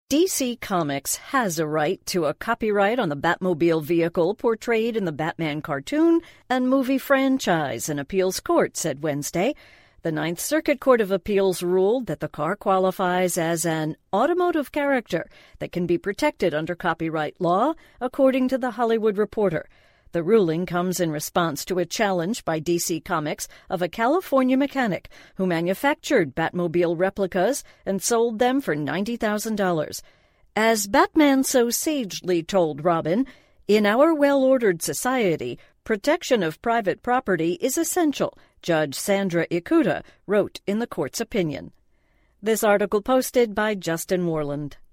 DC Comics has a right to a copyright on the Batmobile vehicle portrayed in the Batman cartoon and movie franchise, an appeals court said Wednesday. The Ninth Circuit Court of Appeals ruled that the car qualifies as an automotive character that can be protected under copyright law, according to The Hollywood Reporter. The ruling comes in response to a challenge by DC Comics of a California mechanic who manufactured Batmobile replicas and sold them for $90,000. As Batman so sagely told Robin, "In our well-ordered society, protection of private property is essential," Judge Sandra Ikuda wrote in the court's opinion. This article posted by Justin Warland.